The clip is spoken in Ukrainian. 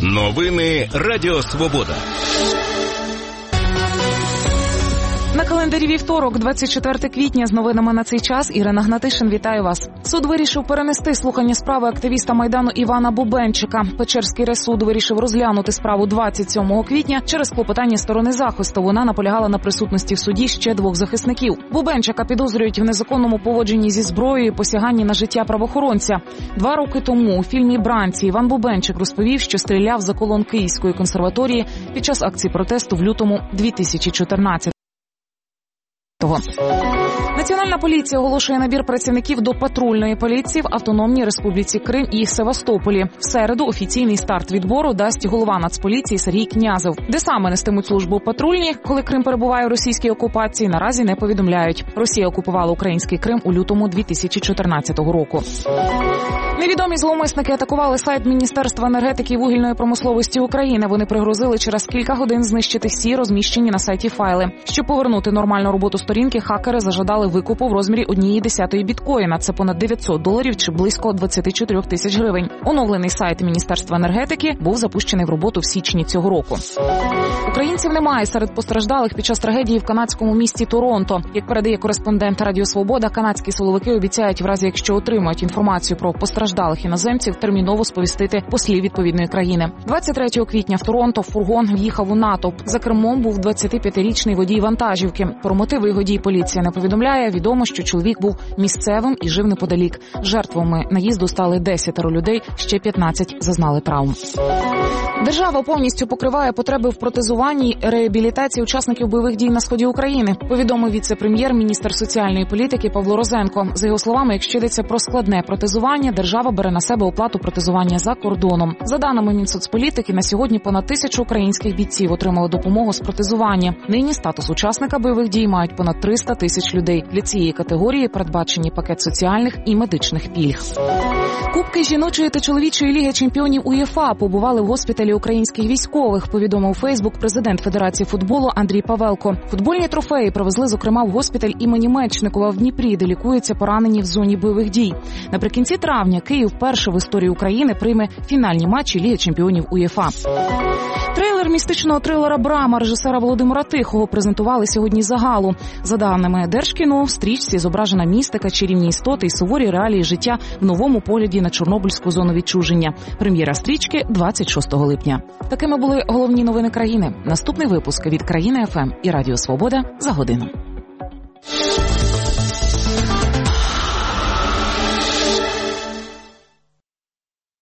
Новини Радіо Свобода. На календарі вівторок, 24 квітня, з новинами на цей час Ірина Гнатишин, вітаю вас. Суд вирішив перенести слухання справи активіста Майдану Івана Бубенчика. Печерський райсуд вирішив розглянути справу 27 квітня через клопотання сторони захисту. Вона наполягала на присутності в суді ще двох захисників. Бубенчика підозрюють в незаконному поводженні зі зброєю і посяганні на життя правоохоронця. 2 роки тому у фільмі «Бранці» Іван Бубенчик розповів, що стріляв за колон Київської консерваторії під час акції протесту в лютому 2014-го. Національна поліція оголошує набір працівників до патрульної поліції в Автономній Республіці Крим і Севастополі. В середу офіційний старт відбору дасть голова Нацполіції Сергій Князев. Де саме нестимуть службу патрульні, коли Крим перебуває у російській окупації, наразі не повідомляють. Росія окупувала український Крим у лютому 2014 року. Невідомі зловмисники атакували сайт Міністерства енергетики і вугільної промисловості України. Вони пригрозили через кілька годин знищити всі розміщені на сайті файли. Щоб повернути нормальну роботу сторінки, хакери зажадали викупу в розмірі 1/10 біткоїна. Це понад $900 чи близько 24 тисяч гривень. Оновлений сайт Міністерства енергетики був запущений в роботу в січні цього року. Українців немає серед постраждалих під час трагедії в канадському місті Торонто. Як передає кореспондент Радіо Свобода, канадські силовики обіцяють, в разі якщо отримають інформацію про постраждалих іноземців, терміново сповістити послів відповідної країни. 23 квітня в Торонто фургон в'їхав у натовп. За кермом був 25-річний водій вантажівки. Про мотиви його дій поліція не повідомляє. Відомо, що чоловік був місцевим і жив неподалік. Жертвами наїзду стали 10 людей, ще 15 зазнали травм. Держава повністю покриває потреби в протезуванні і реабілітації учасників бойових дій на сході України, повідомив віце-прем'єр-міністр соціальної політики Павло Розенко. За його словами, якщо йдеться про складне протезування, держава бере на себе оплату протезування за кордоном. За даними Мінсоцполітики, на сьогодні понад 1000 українських бійців отримали допомогу з протезування. Нині статус учасника бойових дій мають понад 300 тисяч людей. Для цієї категорії передбачені пакет соціальних і медичних пільг. Кубки жіночої та чоловічої ліги чемпіонів УЄФА побували в госпіталі українських військових, повідомив у Фейсбук президент Федерації футболу Андрій Павелко. Футбольні трофеї привезли, зокрема, в госпіталь імені Мечникова в Дніпрі, де лікуються поранені в зоні бойових дій. Наприкінці травня Київ вперше в історії України прийме фінальні матчі Ліги чемпіонів УЄФА. Трейлер містичного трилера «Брама» режисера Володимира Тихого презентували сьогодні загалу. За даними Держкіно, в стрічці зображена містика, чарівні істоти і суворі реалії життя в новому погляді на Чорнобильську зону відчуження. Прем'єра стрічки 26 липня. Такими були головні новини країни. Наступний випуск від Країни ФМ і Радіо Свобода за годину.